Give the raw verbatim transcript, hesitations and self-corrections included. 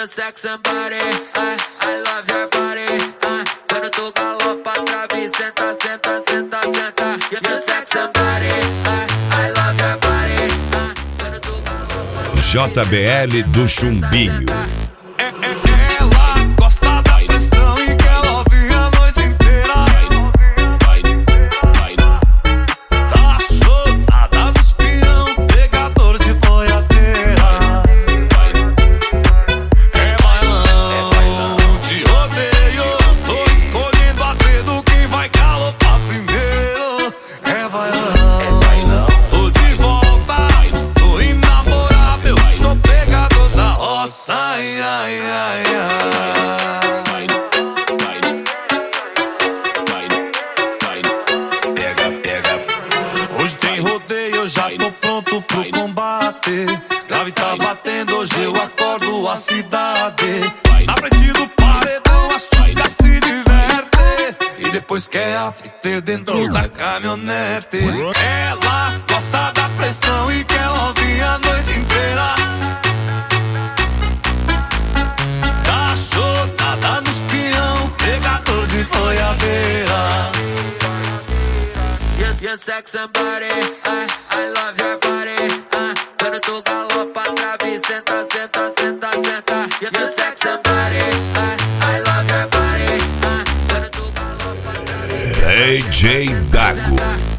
your sex and body, I, I love your body, uh, quando tu galopa, trava e senta, senta, senta, senta. Your, your sex and body, I, I love your body, uh, quando tu galopa. J B L do Chumbinho. Ela gosta da pressão e quer ouvir a noite inteira. Tá chorada no espião, pegador de boiadeira. É bailão de rodeio, tô escolhendo a dedo quem vai galopar primeiro. É bailão, tô de volta, tô inamorável, sou pegador da roça. Ai, ai, ai, ai. Pega, pega. Hoje tem rodeio, eu já tô pronto pro combate. Grave tá batendo, hoje eu acordo a cidade. Na frente do paredão as chicas se divertem e depois quer a fita dentro da caminhonete. Ela gosta da pressão e quer ouvir a noite inteira. Nada no espião, pegador de boiadeira. Your, your sex and body, I, I love your body, uh, quando tu galopa, trava e senta, senta, senta, senta. Your, your sex and body, I, I love your body, uh, quando tu galopa, trava e senta, D J Dago.